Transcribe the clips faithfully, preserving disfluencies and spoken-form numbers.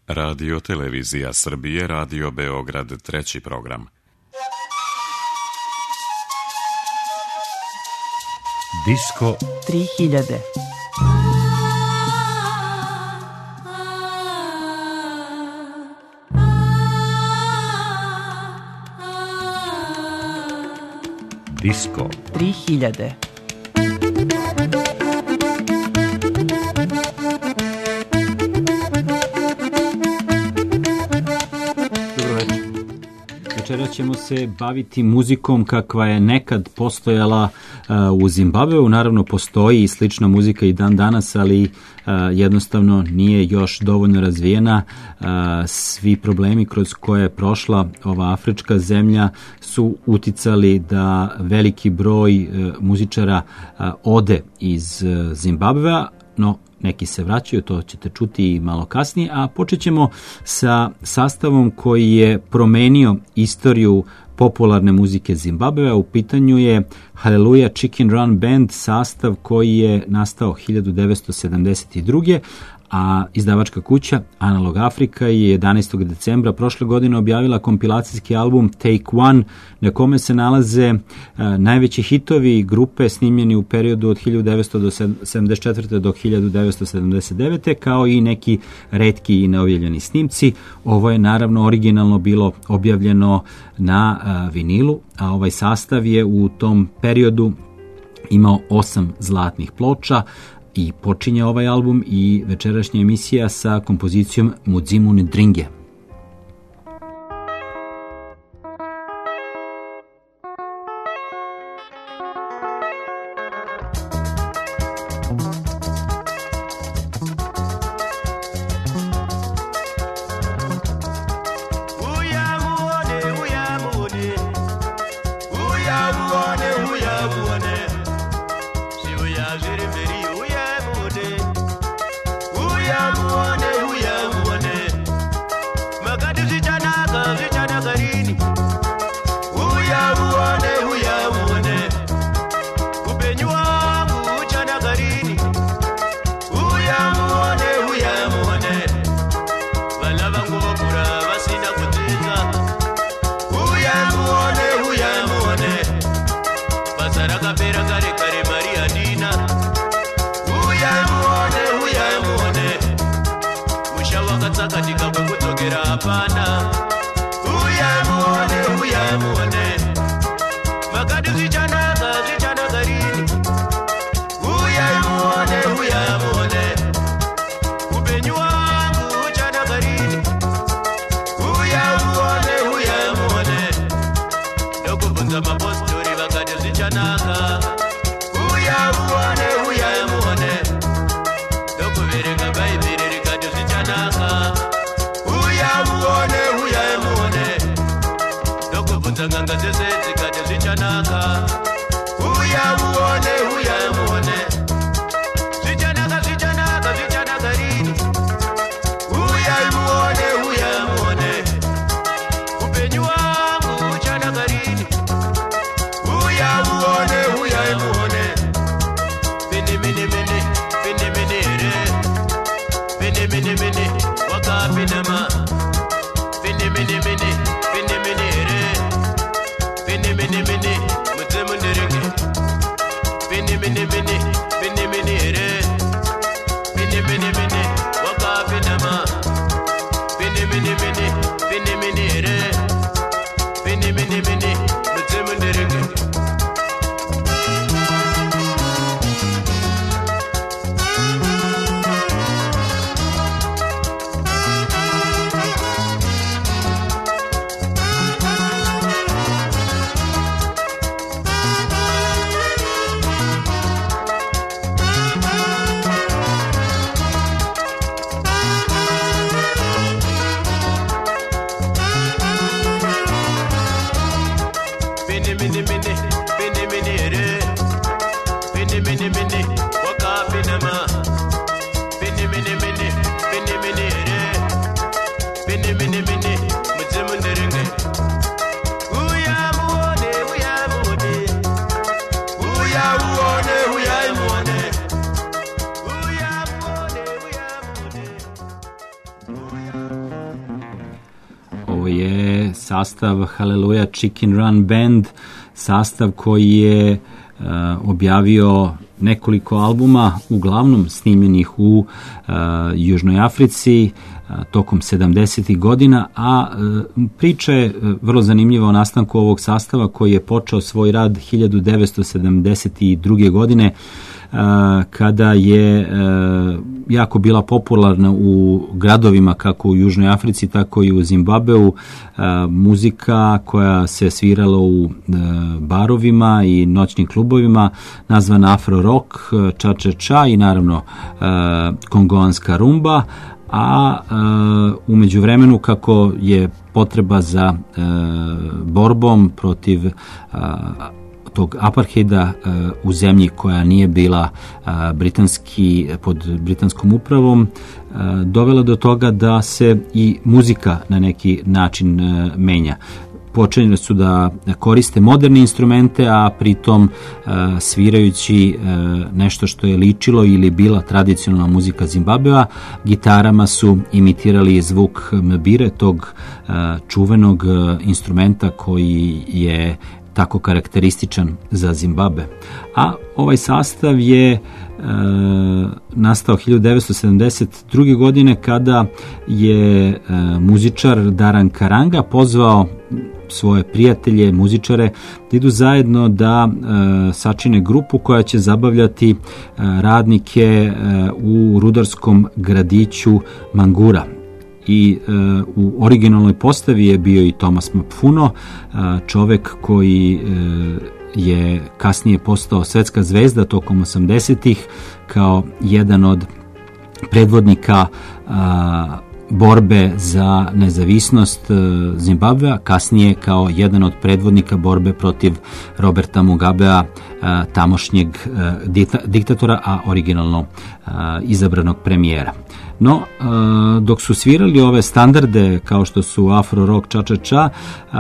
Radio Televizija Srbije, Radio Beograd, treći program. Disko tri hiljade. Disko tri hiljade. Večeras ćemo se baviti muzikom kakva je nekad postojala uh, u Zimbabveu. Naravno, postoji i slična muzika i dan danas, ali uh, jednostavno nije još dovoljno razvijena. Uh, svi problemi kroz koje je prošla ova afrička zemlja su uticali da veliki broj uh, muzičara uh, ode iz uh, Zimbabvea, no neki se vraćaju, to ćete čuti malo kasnije, a počet ćemo sa sastavom koji je promenio istoriju popularne muzike Zimbabvea. U pitanju je Hallelujah Chicken Run Band, sastav koji je nastao hiljadu devetsto sedamdeset druge. a izdavačka kuća Analog Afrika je jedanaestog decembra prošle godine objavila kompilacijski album Take One, na kome se nalaze uh, najveći hitovi grupe snimljeni u periodu od hiljadu devetsto sedamdeset četvrte do hiljadu devetsto sedamdeset devete, kao i neki retki i neobjavljeni snimci. Ovo je naravno originalno bilo objavljeno na uh, vinilu, a ovaj sastav je u tom periodu imao osam zlatnih ploča. I počinje ovaj album i večerašnja emisija sa kompozicijom Mudzimu Ndringe. Ovo je sastav Hallelujah Chicken Run Band, sastav koji je uh, objavio nekoliko albuma, uglavnom snimljenih u uh, Južnoj Africi uh, tokom sedamdesetih godina, a uh, priča je uh, vrlo zanimljiva o nastanku ovog sastava koji je počeo svoj rad hiljadu devetsto sedamdeset druge. godine uh, kada je uh, jako bila popularna u gradovima kako u Južnoj Africi, tako i u Zimbabveu, uh, muzika koja se svirala u uh, barovima i noćnim klubovima, nazvana afro rock, ča-ča-ča i naravno uh, kongoanska rumba, a uh, umeđu vremenu kako je potreba za uh, borbom protiv uh, tog apartheida uh, u zemlji koja nije bila uh, britanski, pod britanskom upravom, uh, dovela do toga da se i muzika na neki način uh, menja. Počeli su da koriste moderne instrumente, a pritom uh, svirajući uh, nešto što je ličilo ili bila tradicionalna muzika Zimbabvea, gitarama su imitirali zvuk mbire, tog uh, čuvenog uh, instrumenta koji je tako karakterističan za Zimbabve. A ovaj sastav je e, nastao hiljadu devetsto sedamdeset druge. godine kada je e, muzičar Daran Karanga pozvao svoje prijatelje, muzičare, da idu zajedno da e, sačine grupu koja će zabavljati e, radnike e, u rudarskom gradiću Mangura. I e, u originalnoj postavi je bio i Thomas Mapfuno, e, čovek koji e, je kasnije postao svetska zvezda tokom osamdesetih kao jedan od predvodnika a, borbe za nezavisnost Zimbabvea, kasnije kao jedan od predvodnika borbe protiv Roberta Mugabea, tamošnjeg diktatora, a originalno izabranog premijera. No, dok su svirali ove standarde kao što su afro rock, ča-ča-ča,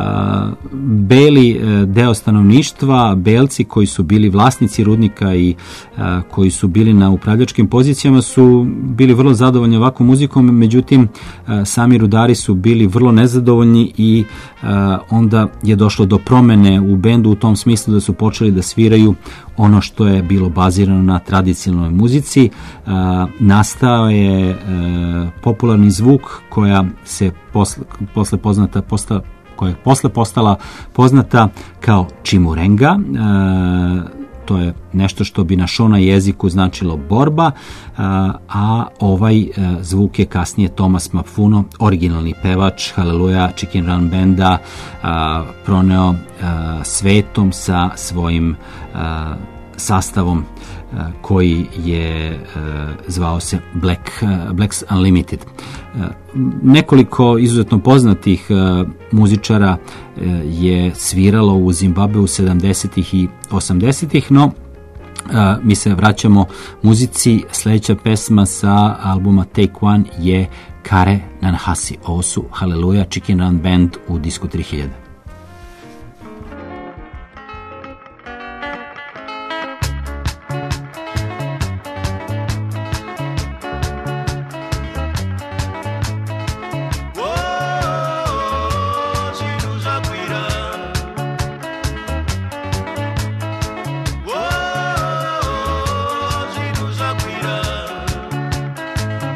beli deo stanovništva, belci koji su bili vlasnici rudnika i koji su bili na upravljačkim pozicijama su bili vrlo zadovoljni ovakvom muzikom, međutim sami rudari su bili vrlo nezadovoljni i onda je došlo do promene u bendu u tom smislu da su počeli da sviraju ono što je bilo bazirano na tradicionalnoj muzici. Nastao je popularni zvuk koja se posle, posle poznata posta, koja je posle postala poznata kao čimurenga. To je nešto što bi na šona jeziku značilo borba, a ovaj zvuk je kasnije Thomas Mapfuno, originalni pevač Hallelujah Chicken Run Banda, proneo svetom sa svojim sastavom koji je zvao se Black, Blacks Unlimited. Nekoliko izuzetno poznatih muzičara je sviralo u Zimbabveu sedamdesetih i osamdesetih, no mi se vraćamo muzici. Sljedeća pesma sa albuma Take One je Kare Nanhasi. Ovo su Hallelujah Chicken Run Band u Disku tri hiljade.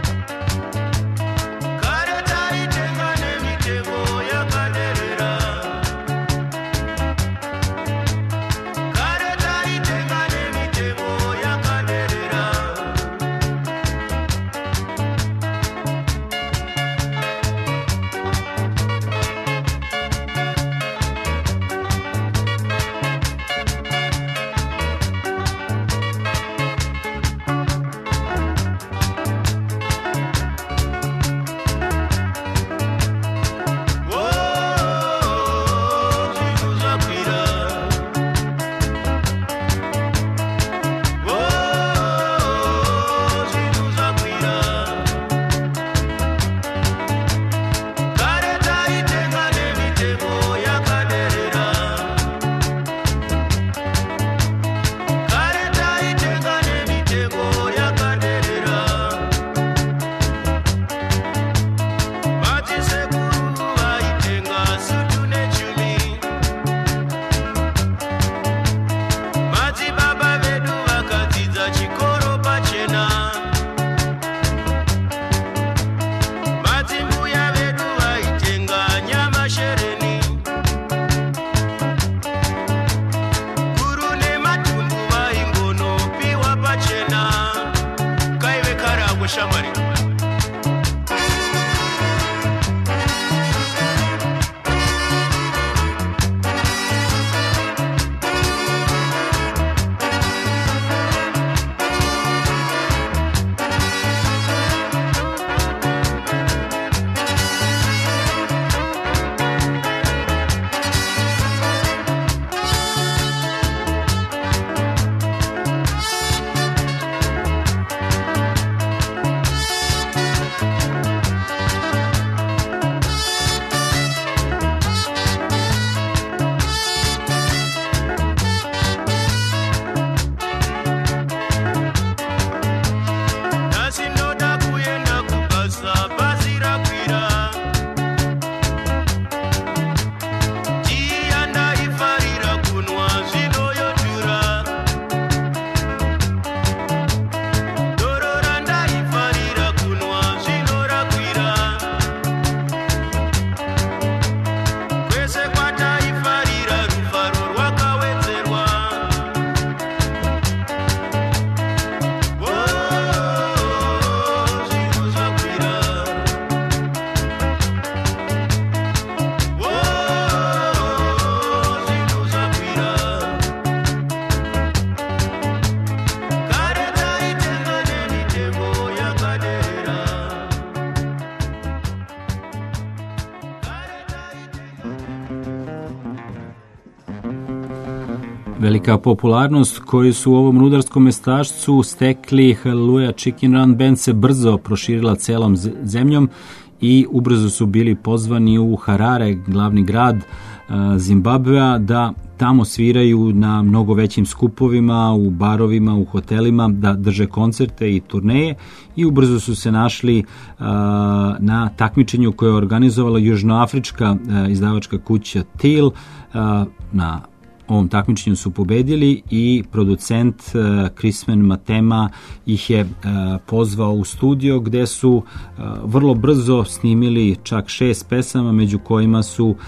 Kare taitenga nemitemo yakaderera Velika popularnost koju su u ovom rudarskom mestašcu stekli Hallelujah Chicken Run Band se brzo proširila celom zemljom i ubrzo su bili pozvani u Harare, glavni grad Zimbabvea, da tamo sviraju na mnogo većim skupovima, u barovima, u hotelima, da drže koncerte i turneje i ubrzo su se našli uh, na takmičenju koje je organizovala južnoafrička uh, izdavačka kuća Til. Uh, na ovom takmičenju su pobedili i producent uh, Chrisman Matema ih je uh, pozvao u studio gde su uh, vrlo brzo snimili čak šest pesama, među kojima su uh,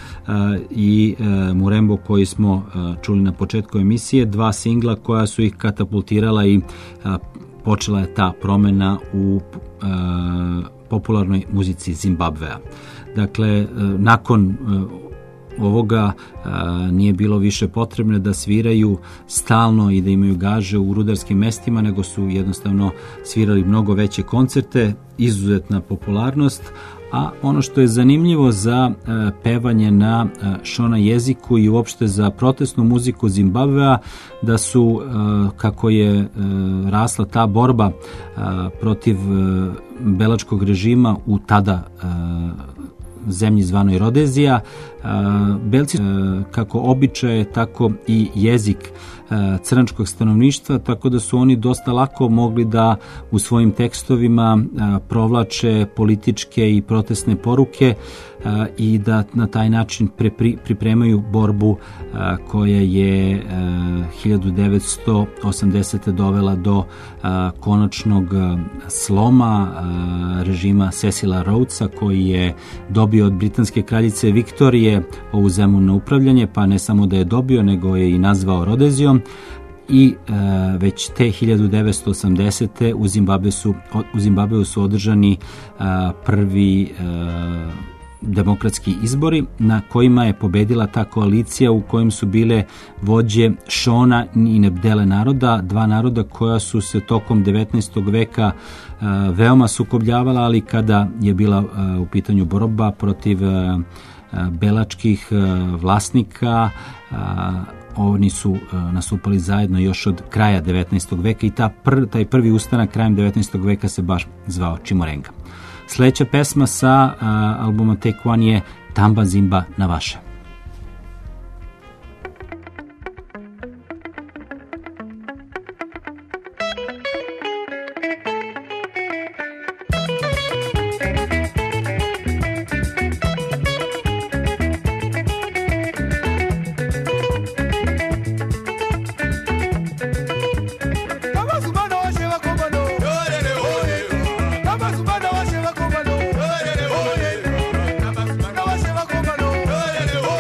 i uh, Murembo koji smo uh, čuli na početku emisije, dva singla koja su ih katapultirala i uh, počela je ta promena u uh, popularnoj muzici Zimbabvea. Dakle, uh, nakon uh, ovoga a, nije bilo više potrebne da sviraju stalno i da imaju gaže u rudarskim mestima, nego su jednostavno svirali mnogo veće koncerte, izuzetna popularnost, a ono što je zanimljivo za a, pevanje na a, šona jeziku i uopšte za protestnu muziku Zimbabvea, da su, a, kako je a, rasla ta borba a, protiv a, belačkog režima u tada a, zemlji zvanoj Rodezija, belci kako običaje, tako i jezik crnačkog stanovništva, tako da su oni dosta lako mogli da u svojim tekstovima provlače političke i protestne poruke i da na taj način pripremaju borbu koja je hiljadu devetsto osamdesete dovela do konačnog sloma režima Cecila Rhodesa, koji je dobio od britanske kraljice Viktorije ovu zemlju na upravljanje, pa ne samo da je dobio, nego je i nazvao Rodezijom. I e, već te hiljadu devetsto osamdesete u Zimbabve su, u Zimbabveu su održani a, prvi e, demokratski izbori na kojima je pobedila ta koalicija u kojim su bile vođe Šona i Nebdele naroda, dva naroda koja su se tokom devetnaestog veka a, veoma sukobljavala, ali kada je bila a, u pitanju borba protiv a, a, belačkih a, vlasnika, a, oni su a, nastupali zajedno još od kraja devetnaestog veka i ta pr, taj prvi ustanak krajem devetnaestog veka se baš zvao Chimurenga. Sledeća pesma sa uh, albuma Take One je Tamba Zimba na vaše. Oh,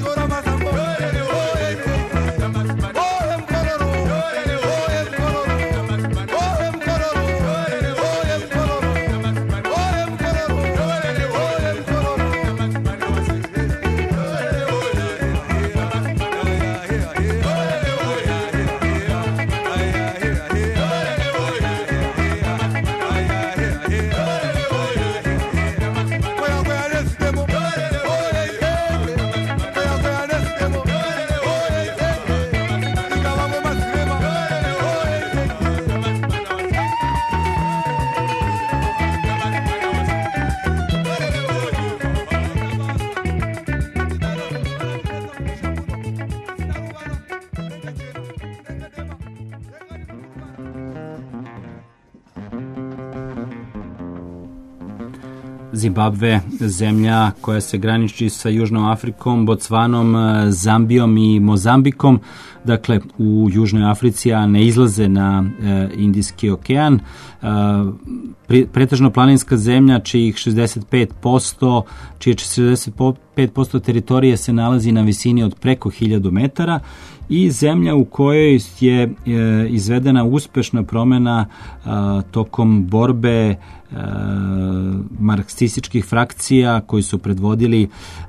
Zimbabve, zemlja koja se graniči sa Južnom Afrikom, Bocvanom, Zambijom i Mozambikom, dakle u Južnoj Africi, a ne izlaze na e, Indijski okean. E, pri, pretežno planinska zemlja, čijih šezdeset pet posto, čije šezdeset pet posto teritorije se nalazi na visini od preko hiljadu metara, i zemlja u kojoj je e, izvedena uspešna promena e, tokom borbe e, marksističkih frakcija koji su predvodili e,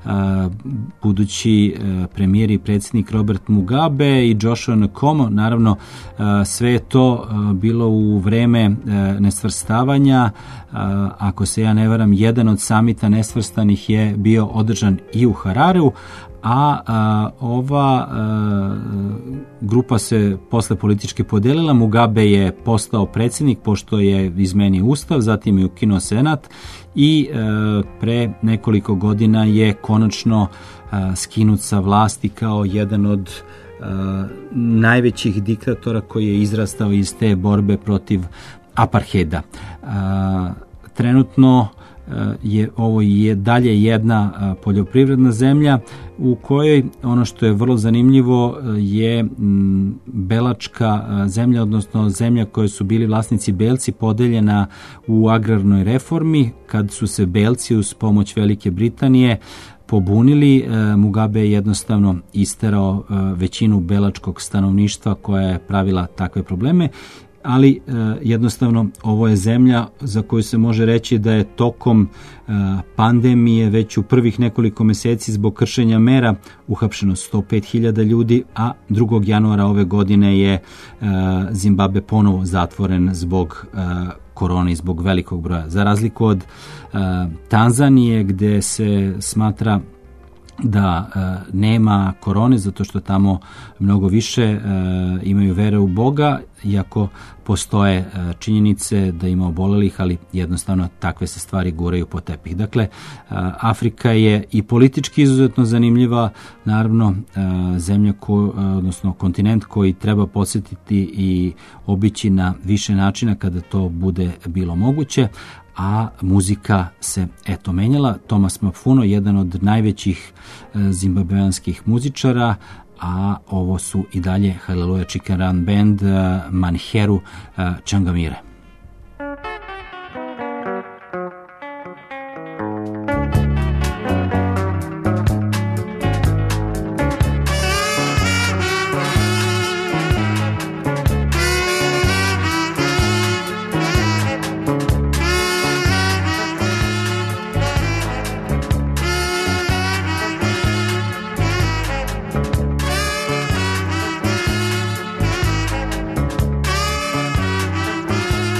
budući e, premijer i predsjednik Robert Mugabe i Joshua Nkomo. Naravno, e, sve je to e, bilo u vreme e, nesvrstavanja. E, ako se ja ne varam, jedan od samita nesvrstanih je bio održan i u Harareu, a, a ova a, grupa se posle politički podelila. Mugabe je postao predsjednik pošto je izmenio ustav, zatim je ukinuo senat i a, pre nekoliko godina je konačno a, skinut sa vlasti kao jedan od a, najvećih diktatora koji je izrastao iz te borbe protiv apartheida. A, trenutno je ovo je dalje jedna poljoprivredna zemlja u kojoj ono što je vrlo zanimljivo je belačka zemlja, odnosno zemlja koje su bili vlasnici belci, podeljena u agrarnoj reformi. Kad su se belci uz pomoć Velike Britanije pobunili, Mugabe je jednostavno isterao većinu belačkog stanovništva koja je pravila takve probleme, ali e, jednostavno ovo je zemlja za koju se može reći da je tokom e, pandemije već u prvih nekoliko meseci zbog kršenja mera uhapšeno sto pet hiljada ljudi, a drugog januara ove godine je e, Zimbabve ponovo zatvoren zbog e, korone i zbog velikog broja. Za razliku od e, Tanzanije, gde se smatra da e, nema korone zato što tamo mnogo više e, imaju vere u Boga, iako postoje e, činjenice da ima obolelih, ali jednostavno takve se stvari guraju po tepih. Dakle, e, Afrika je i politički izuzetno zanimljiva, naravno e, zemlja, ko, e, odnosno kontinent koji treba posjetiti i obići na više načina kada to bude bilo moguće, a muzika se eto menjala. Thomas Mafuno, jedan od najvećih e, zimbabveanskih muzičara, a ovo su i dalje Hallelujah Chicken Run Band, e, Manheru e, Changamire. Thank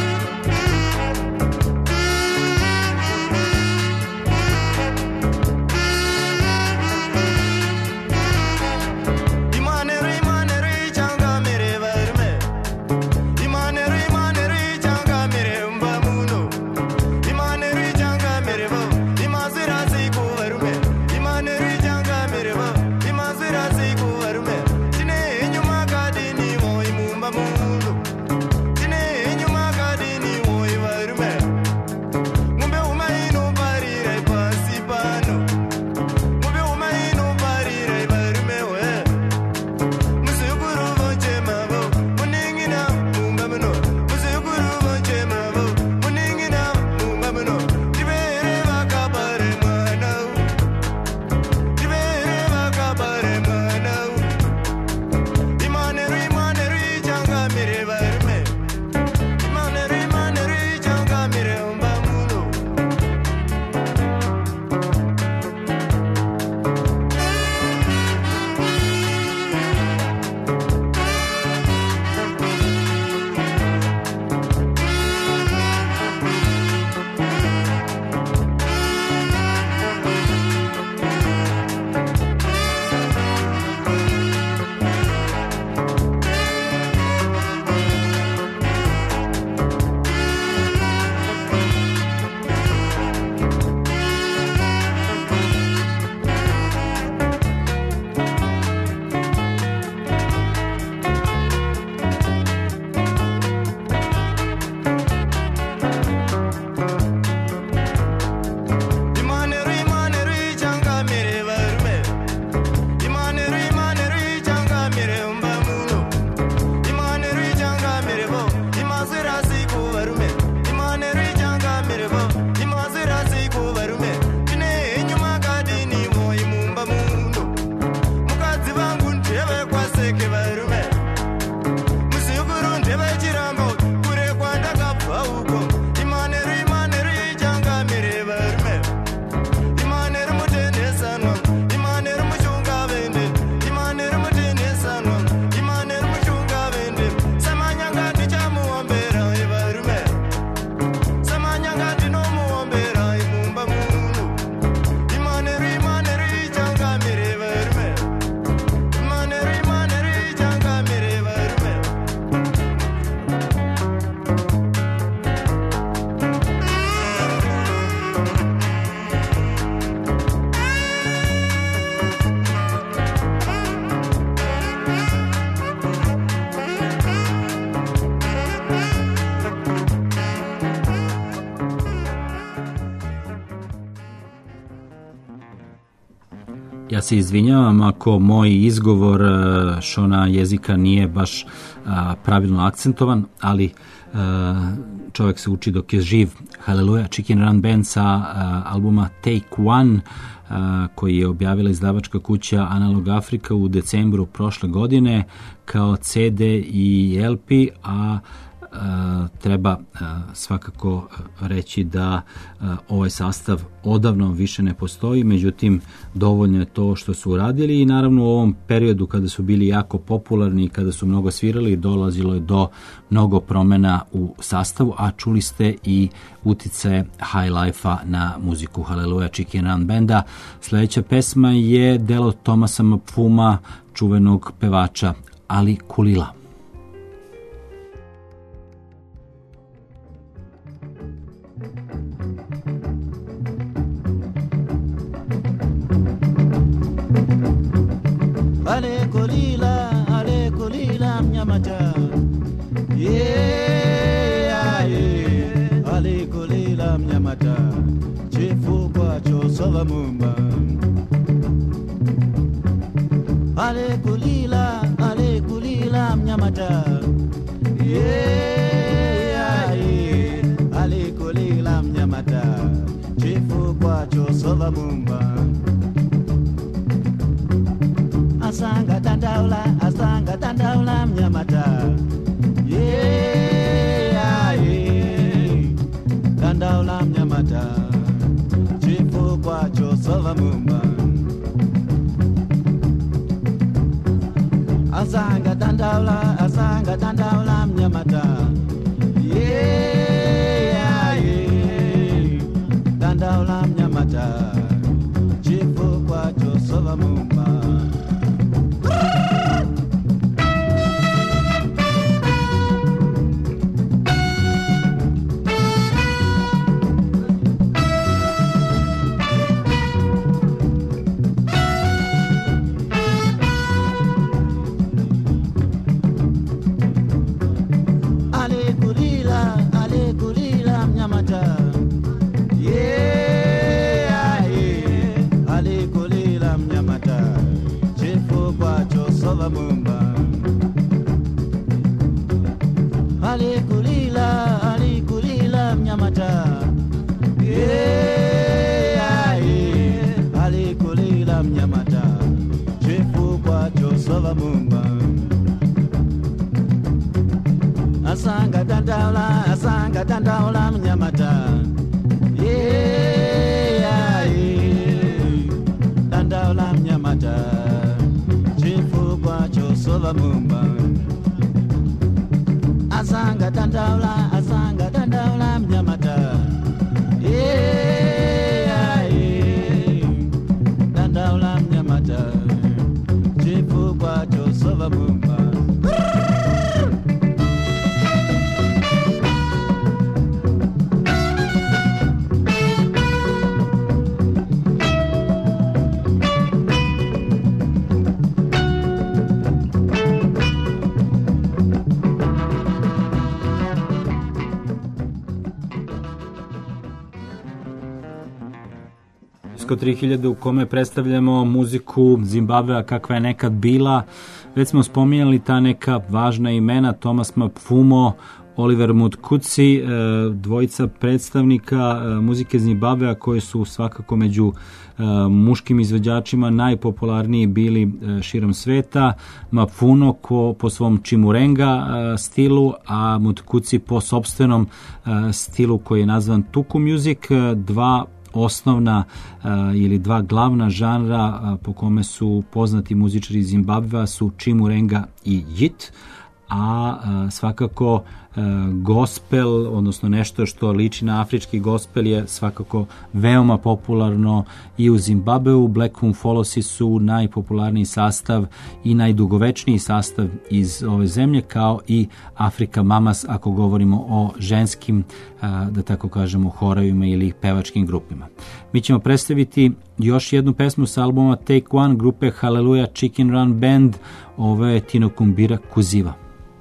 Ja se izvinjavam ako moj izgovor Šona jezika nije baš pravilno akcentovan, ali čovjek se uči dok je živ. Hallelujah, Chicken Run Band sa albuma Take One, koji je objavila izdavačka kuća Analog Afrika u decembru prošle godine kao ce de i el pe, a Uh, treba uh, svakako reći da uh, ovaj sastav odavno više ne postoji, međutim dovoljno je to što su uradili i naravno u ovom periodu kada su bili jako popularni i kada su mnogo svirali dolazilo je do mnogo promjena u sastavu, a čuli ste i uticaje High Life-a na muziku Hallelujah Chicken Run Banda. Sljedeća pesma je delo Thomasa Mapfuma, čuvenog pevača Ali Kulila. Ale kulila, ale kulila mnyamata, yeah, yeah. Ale kulila mnyamata, chifu kwacho sova mumba. Ale kulila, ale kulila mnyamata, yeah, yeah. Ale kulila mnyamata, chifu kwacho sova mumba. Asanga dandaula, asanga dandaula mnyamata, yeah, yeah. Dandaula mnyamata, chifu kwacho sova mumba. Asanga dandaula, asanga dandaula mnyamata, yeah, yeah. Dandaula mnyamata, chifu kwacho sova mumba. Asanga dandaula, asanga dandaula mnyamata, yeah, yeah. Dandaula mnyamata, chifu kwacho sova mumba. Asanga dandaula, asanga dandaula mnyamata, yeah, yeah. Dandaula mnyamata, chifu kwacho sova mumba. tri hiljade u kome predstavljamo muziku Zimbabvea kakva je nekad bila. Već smo spominjali ta neka važna imena, Thomas Mapfumo Oliver Mutkuci, e, dvojica predstavnika e, muzike Zimbabvea koji su svakako među e, muškim izvođačima najpopularniji bili e, širom sveta. Mafuno ko, po svom Chimurenga e, stilu, a Mutkuci po sopstvenom e, stilu koji je nazvan Tuku Music. Dva osnovna uh, ili dva glavna žanra uh, po kome su poznati muzičari iz Zimbabvea su Chimurenga i Jit, a uh, svakako uh, gospel, odnosno nešto što liči na afrički gospel je svakako veoma popularno i u Zimbabveu. Black Humfolosi su najpopularniji sastav i najdugovečniji sastav iz ove zemlje, kao i Afrika Mamas ako govorimo o ženskim, uh, da tako kažemo, horovima ili pevačkim grupima. Mi ćemo predstaviti još jednu pesmu sa albuma Take One grupe Hallelujah Chicken Run Band. Ovo je Tinokumbira Kuziva.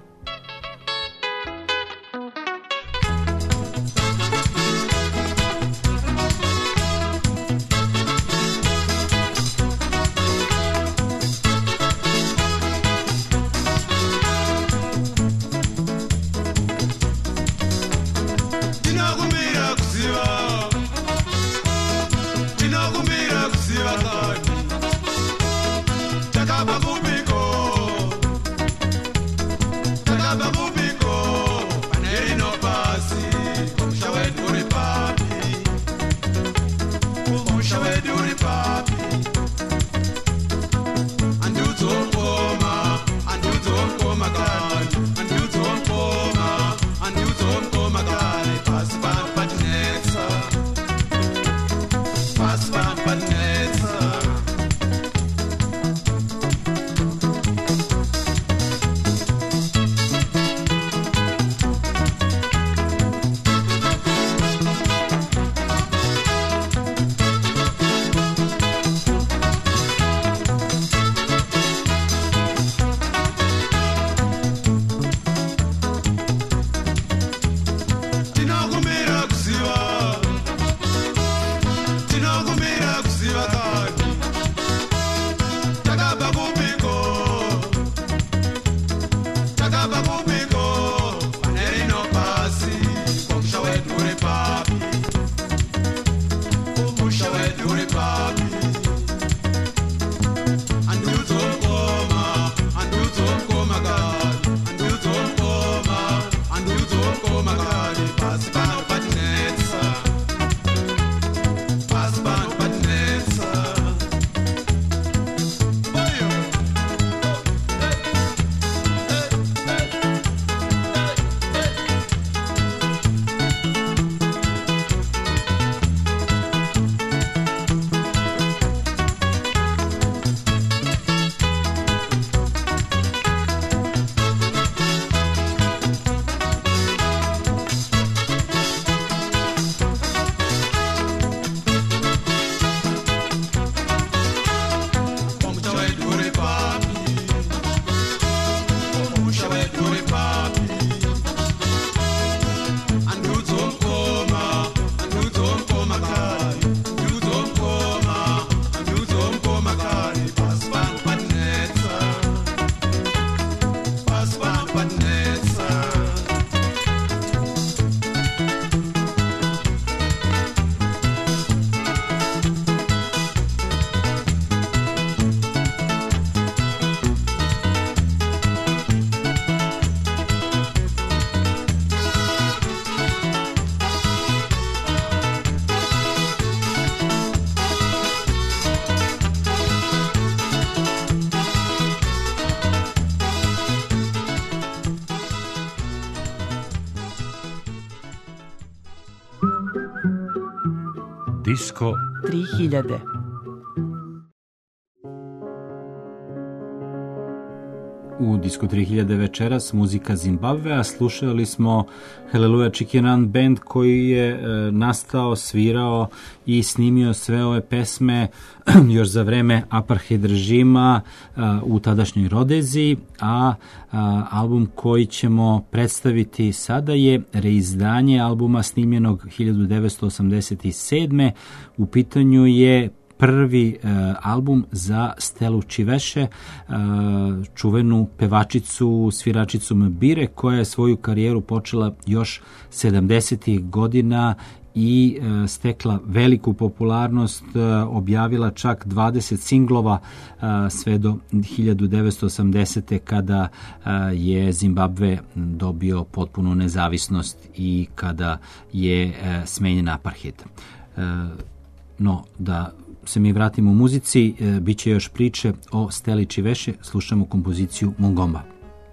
Disko tri hiljade. U Disco tri hiljade večeras muzika Zimbabvea. Slušali smo Hallelujah Chicken Run Band koji je e, nastao, svirao i snimio sve ove pesme još za vreme apartheid režima e, u tadašnjoj Rodeziji, a, a album koji ćemo predstaviti sada je reizdanje albuma snimljenog hiljadu devetsto osamdeset sedme. U pitanju je prvi uh, album za Stelu Čiveše, uh, čuvenu pevačicu, sviračicu mbire, koja je svoju karijeru počela još sedamdesetih godina i e, stekla veliku popularnost, e, objavila čak dvadeset singlova e, sve do hiljadu devetsto osamdesete. kada e, je Zimbabve dobio potpunu nezavisnost i kada je e, smenjen apartheid. E, no, da se mi vratimo u muzici, e, bit će još priče o Steli Čiveše, slušamo kompoziciju Mungomba.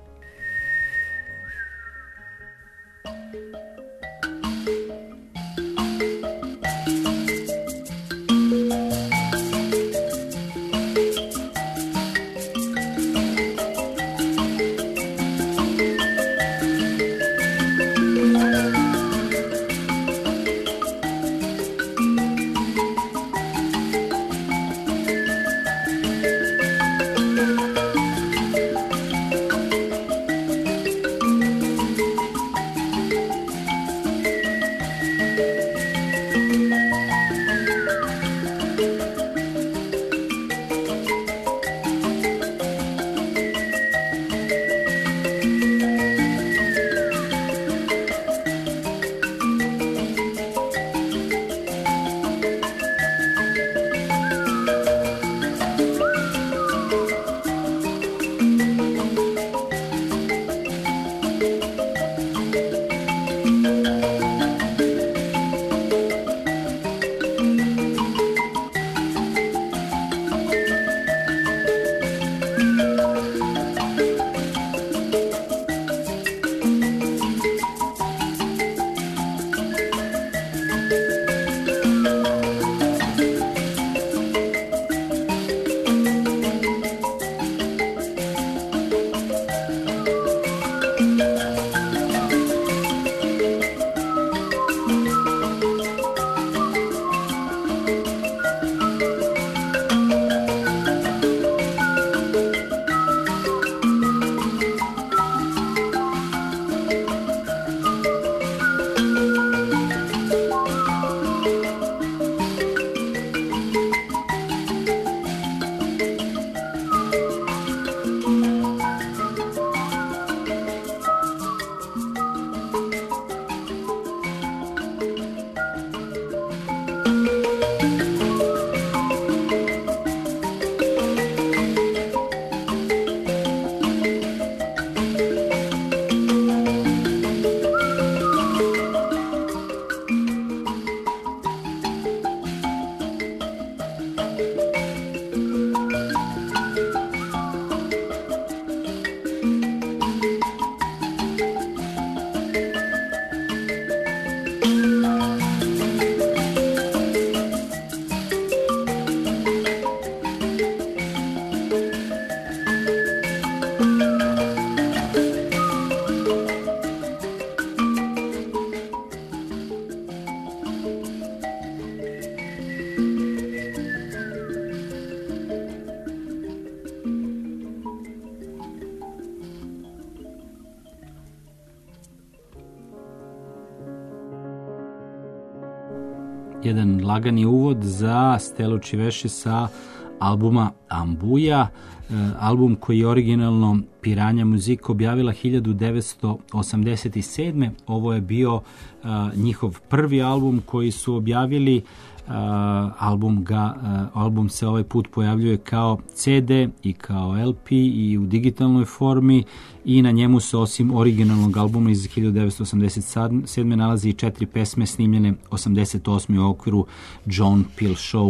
jedan lagani uvod za Stelu Čiveše sa albuma Ambuja, album koji je originalno Piranja Muzik objavila hiljadu devetsto osamdeset sedme. Ovo je bio uh, njihov prvi album koji su objavili. Uh, album, ga, uh, album se ovaj put pojavljuje kao ce de i kao el pe i u digitalnoj formi i na njemu se osim originalnog albuma iz hiljadu devetsto osamdeset sedme nalazi i četiri pesme snimljene osamdeset osme u okviru John Peel Show,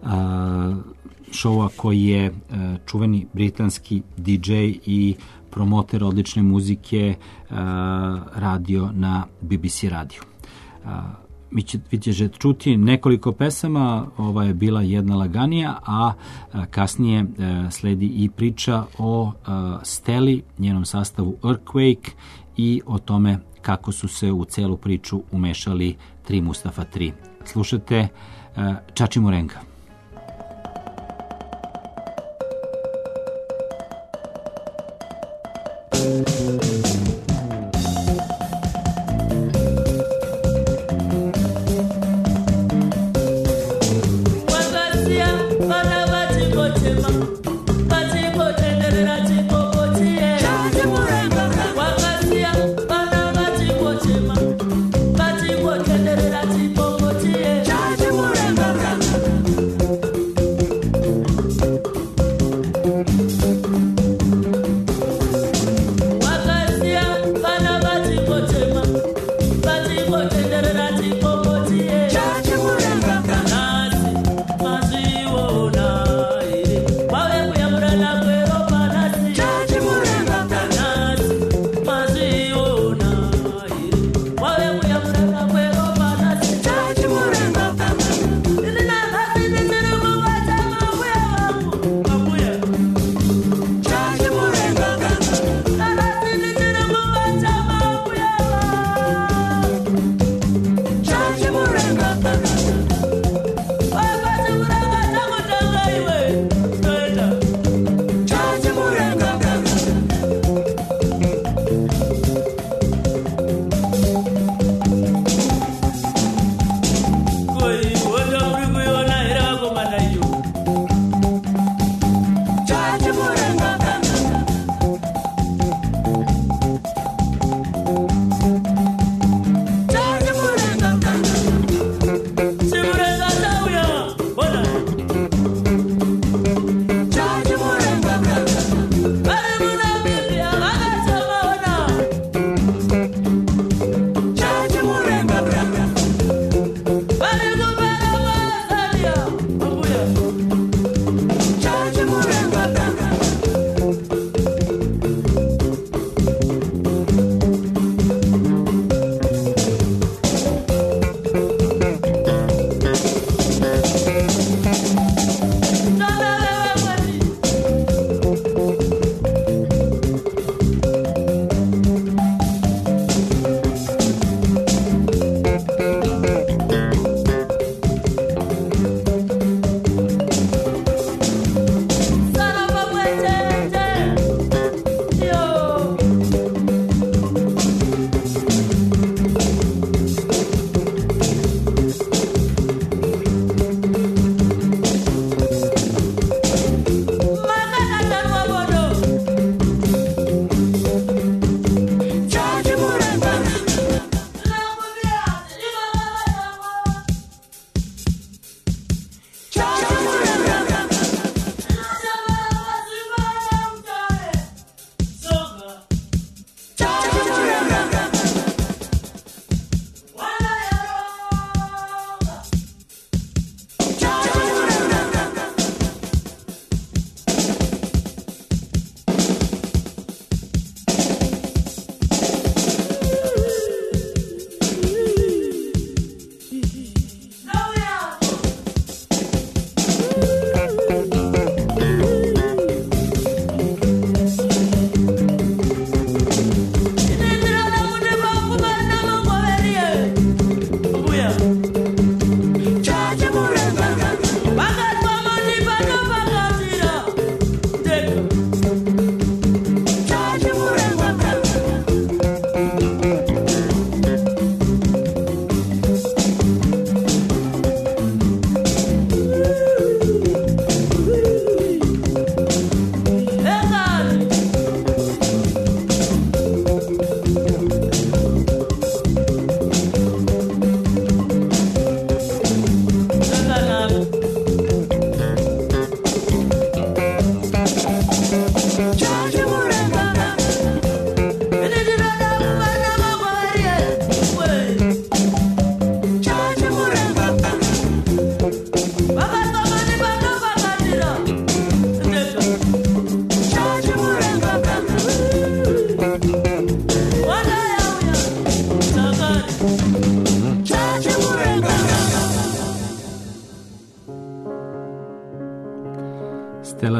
uh, showa koji je uh, čuveni britanski di džej i promoter odlične muzike uh, radio na be be ce radiju. Uh, Mi će, vi ćete čuti nekoliko pesama, ova je bila jedna laganija, a, a kasnije a, sledi i priča o a, Steli, njenom sastavu Earthquake i o tome kako su se u celu priču umešali tri Mustafa tri. Slušate a, Čači Morenga. Yeah.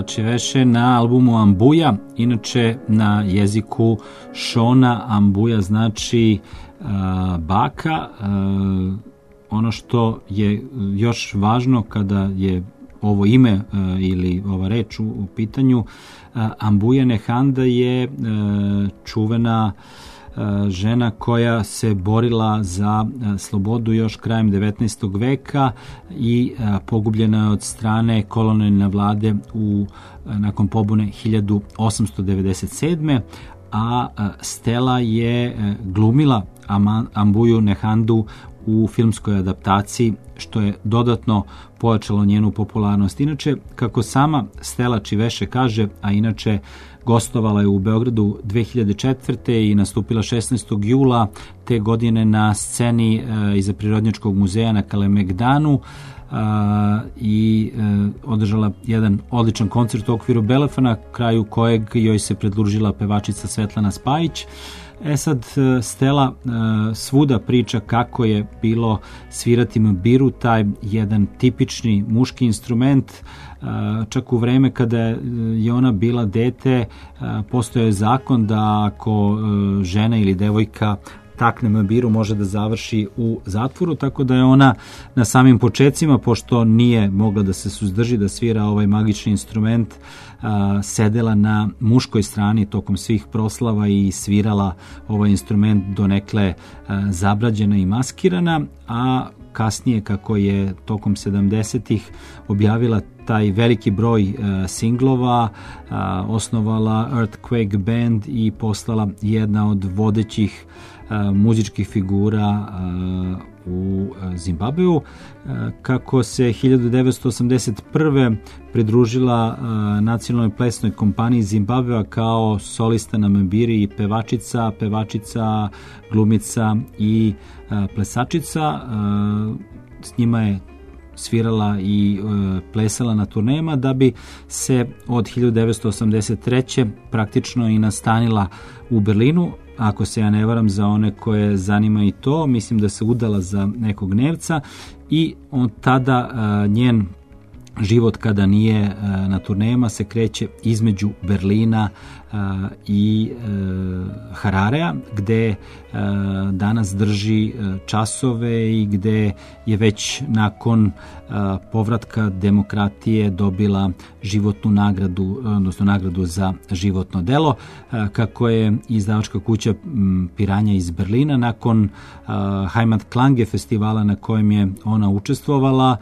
Chiveše na albumu Ambuja, inače na jeziku Šona Ambuja znači uh, baka. Uh, ono što je još važno kada je ovo ime uh, ili ova reč u, u pitanju, uh, Ambuja Nehanda je uh, čuvena žena koja se borila za slobodu još krajem devetnaestog veka i pogubljena je od strane kolonijalne vlade u, nakon pobune hiljadu osamsto devedeset sedme. a Stela je glumila Ambuju Nehandu u filmskoj adaptaciji, što je dodatno pojačalo njenu popularnost. Inače, kako sama Stela Chiveše kaže, a inače gostovala je u Beogradu dve hiljade četvrte i nastupila šesnaestog jula te godine na sceni e, iza Prirodnjačkog muzeja na Kalemegdanu e, i e, održala jedan odličan koncert u okviru Belefona, kraju kojeg joj se pridružila pevačica Svetlana Spajić. E sad, Stela e, svuda priča kako je bilo svirati mbiru, taj jedan tipični muški instrument. E, čak u vreme kada je ona bila dete, e, postojao je zakon da ako e, žena ili devojka takne mbiru može da završi u zatvoru, tako da je ona na samim počecima, pošto nije mogla da se suzdrži da svira ovaj magični instrument, a, sedela na muškoj strani tokom svih proslava i svirala ovaj instrument donekle a, zabrađena i maskirana, a kasnije, kako je tokom sedamdesetih objavila taj veliki broj uh, singlova, uh, osnovala Earthquake Band i postala jedna od vodećih uh, muzičkih figura uh, u Zimbabveu. Uh, kako se hiljadu devetsto osamdeset prve pridružila uh, nacionalnoj plesnoj kompaniji Zimbabvea kao solista na mbiri i pevačica, pevačica, glumica i uh, plesačica. Uh, s njima je svirala i e, plesala na turnejama, da bi se od hiljadu devetsto osamdeset treće praktično i nastanila u Berlinu. Ako se ja ne varam, za one koje zanima i to, mislim da se udala za nekog Nemca i od tada e, njen život kada nije e, na turnejama se kreće između Berlina e, i e, Hararea, gde e, danas drži e, časove i gde je već nakon e, povratka demokratije dobila životnu nagradu, odnosno nagradu za životno delo. E, kako je izdavačka kuća m, Piranja iz Berlina nakon e, Heimatklange festivala na kojem je ona učestvovala,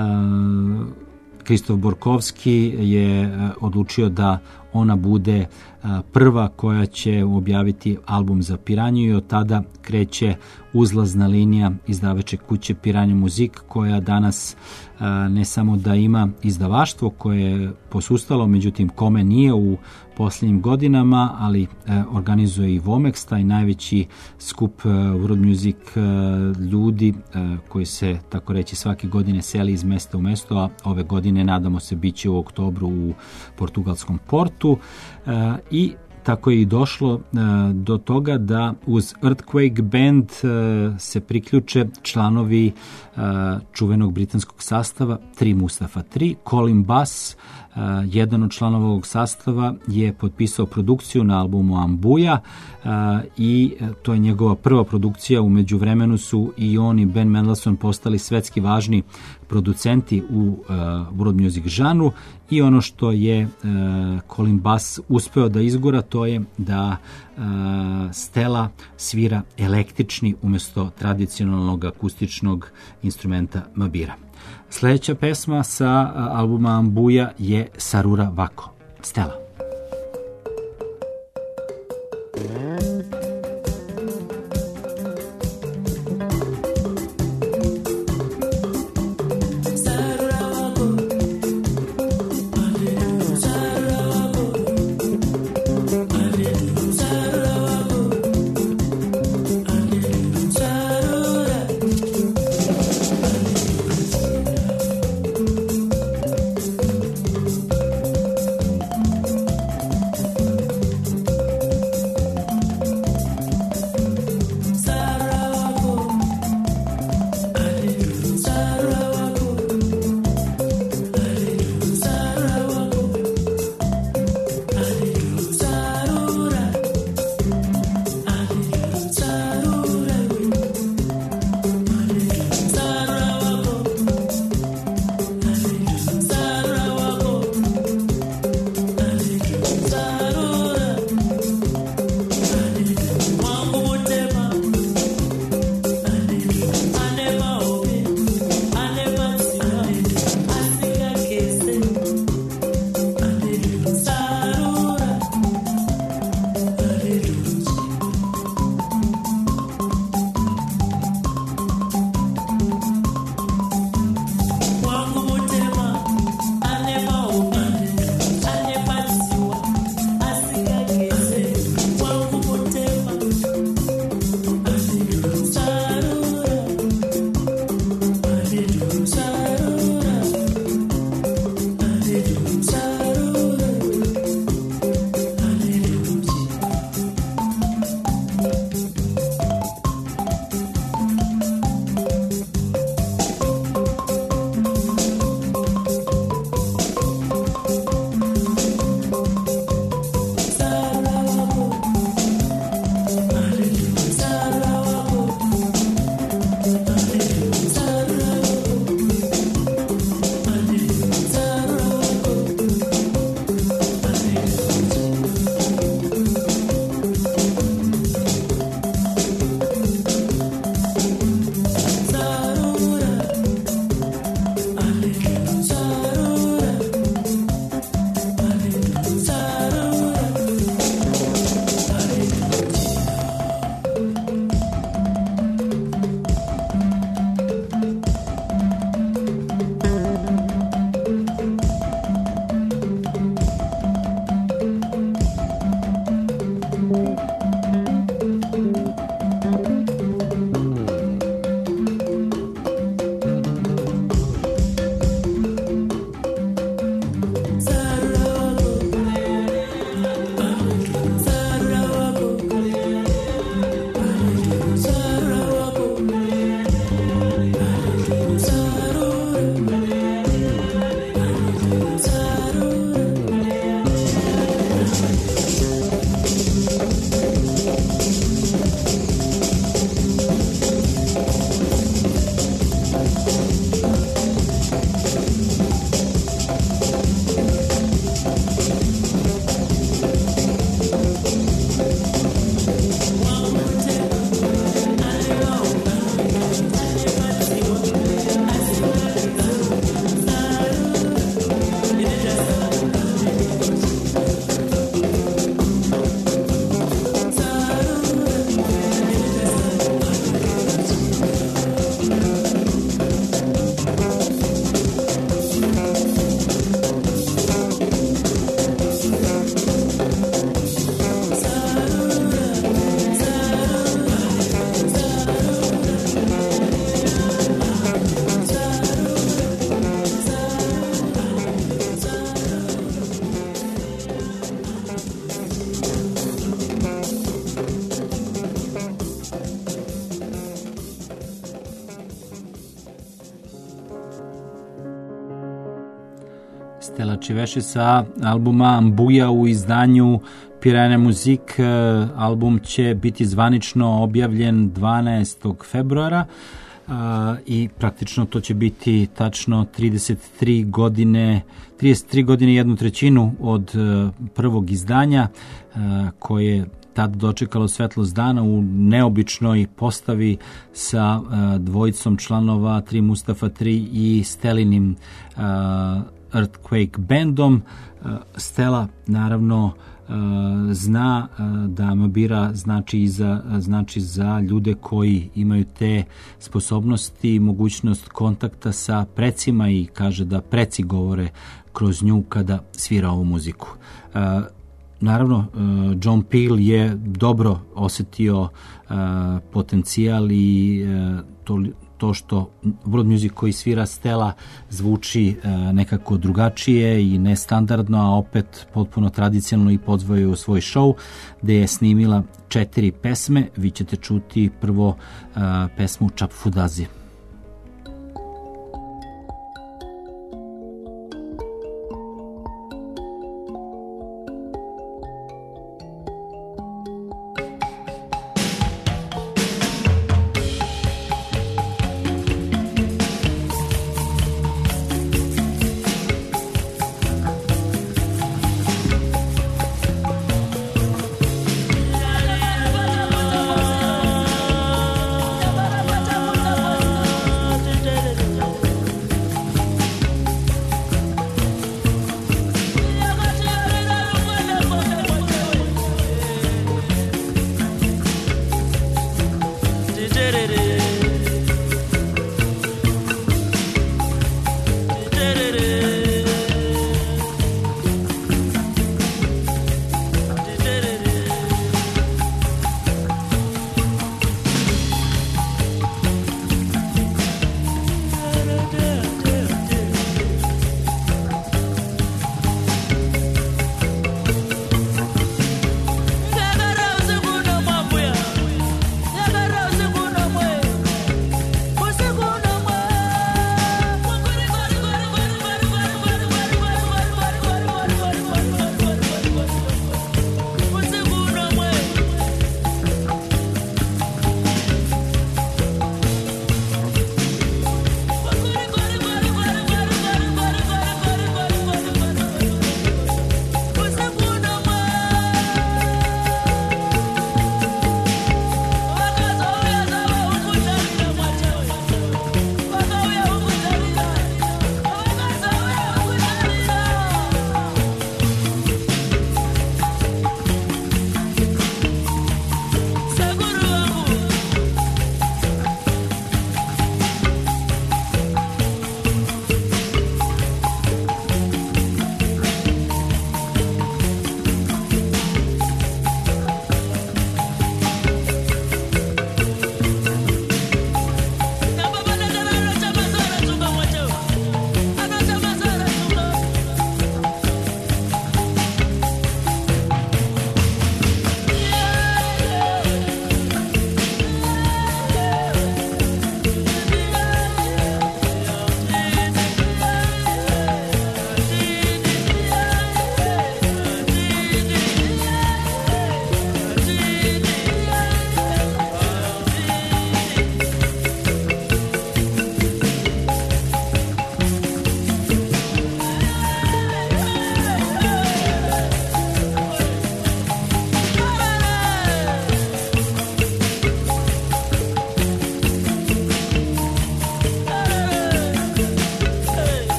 e, Kristof Borkovski je odlučio da ona bude prva koja će objaviti album za Piranju i od tada kreće uzlazna linija izdavačke kuće Piranja Muzik, koja danas ne samo da ima izdavaštvo koje je posustalo, međutim kome nije u posljednjim godinama, ali organizuje i Vomex, taj najveći skup world music ljudi koji se, tako reći, svake godine seli iz mesta u mesto, a ove godine, nadamo se, bit će u oktobru u portugalskom Portu. I tako je i došlo uh, do toga da uz Earthquake Band uh, se priključe članovi uh, čuvenog britanskog sastava Tri Mustafa tri. Colin Bass, uh, jedan od članova ovog sastava, je potpisao produkciju na albumu Ambuja uh, i to je njegova prva produkcija. U međuvremenu su i on i Ben Mendelsohn postali svetski važni producenti u uh, world music žanru i ono što je uh, Colin Bass uspeo da izgura, to je da uh, Stela svira električni umjesto tradicionalnog akustičnog instrumenta mbira. Sljedeća pesma sa uh, albuma Ambuja je Sarura Vako. Stela. Thank you. znači veše sa albuma Mbuja u izdanju Pirene Muzik. Album će biti zvanično objavljen dvanaestog februara uh, i praktično to će biti tačno trideset tri godine, trideset tri godine jednu trećinu od uh, prvog izdanja uh, koje tad dočekalo svetlost dana u neobičnoj postavi sa uh, dvojicom članova Tri Mustafa tri i Stelinim uh, Earthquake bandom. Uh, Stela naravno uh, zna uh, da Mabira znači i za, znači za ljude koji imaju te sposobnosti i mogućnost kontakta sa precima i kaže da preci govore kroz nju kada svira ovu muziku. Uh, Naravno, John Peel je dobro osetio uh, potencijal i uh, to, to što world music koji svira Stela zvuči uh, nekako drugačije i nestandardno, a opet potpuno tradicionalno i pozvao je u svoj show gde je snimila četiri pesme. Vi ćete čuti prvo uh, pesmu Čapfudazi. Thank you.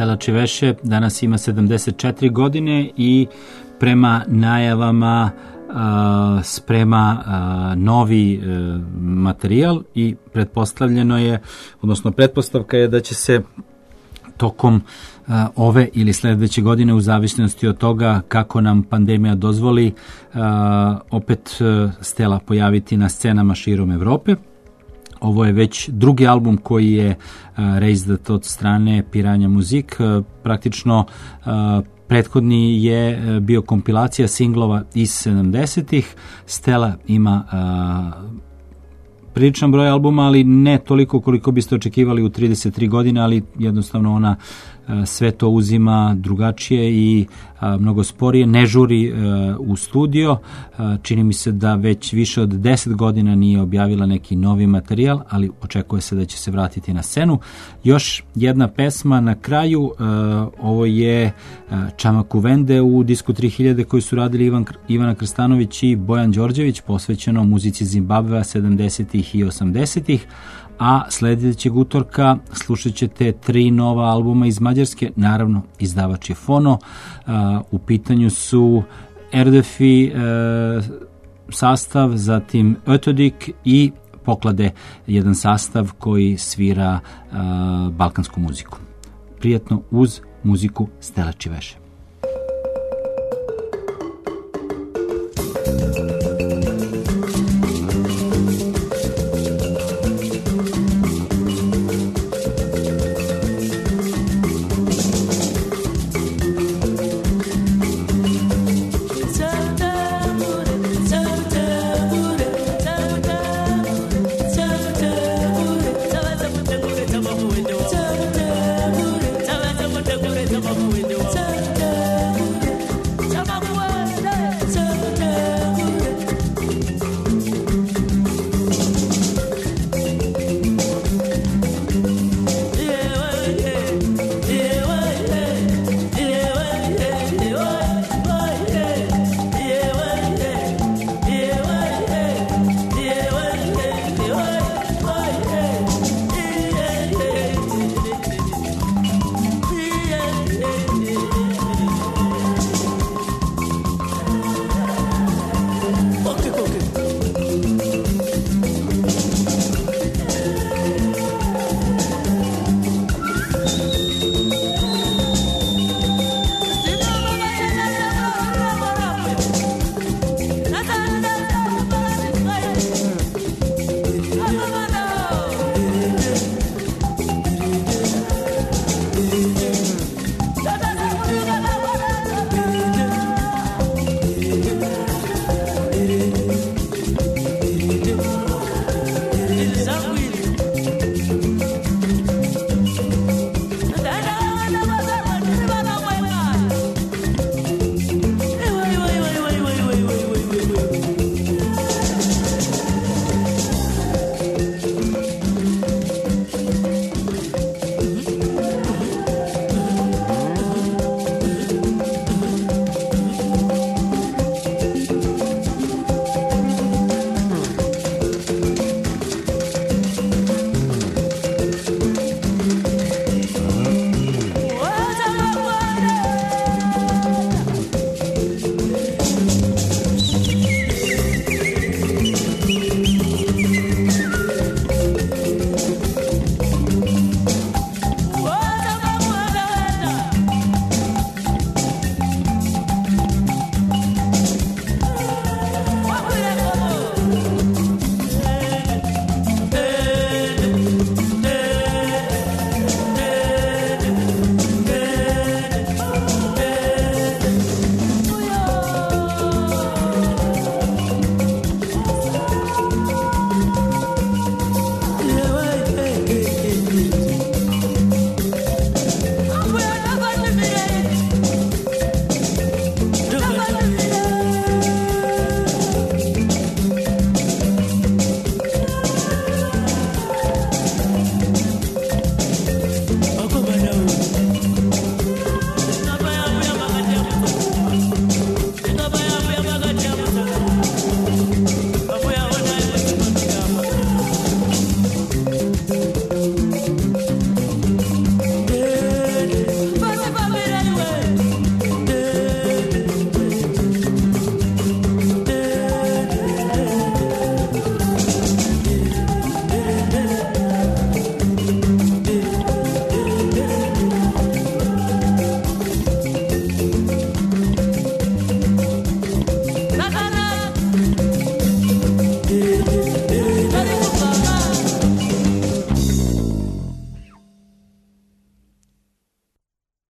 Stela Čiveše danas ima sedamdeset četiri godine i prema najavama a, sprema a, novi a, materijal i pretpostavljeno je, odnosno pretpostavka je da će se tokom a, ove ili sledeće godine, u zavisnosti od toga kako nam pandemija dozvoli, a, opet a, Stela pojaviti na scenama širom Evrope. Ovo je već drugi album koji je uh, reizdat od strane Piranja Muzik. Uh, praktično uh, prethodni je uh, bio kompilacija singlova iz sedamdesetih. Stela ima uh, priličan broj albuma, ali ne toliko koliko biste očekivali u trideset tri godine, ali jednostavno ona sve to uzima drugačije i a, mnogo sporije, ne žuri a, u studio. A, čini mi se da već više od deset godina nije objavila neki novi materijal, ali očekuje se da će se vratiti na scenu. Još jedna pesma na kraju, a, ovo je a, Čamaku Vende u disku tri hiljade koji su radili Ivan, Ivana Krstanović i Bojan Đorđević, posvećeno muzici Zimbabvea sedamdesetih i osamdesetih. A sljedećeg utorka slušat ćete tri nova albuma iz Mađarske, naravno izdavač je Fono. U pitanju su Erdefi sastav, zatim Ötödik i Poklade, jedan sastav koji svira balkansku muziku. Prijetno uz muziku Stela Čiveše.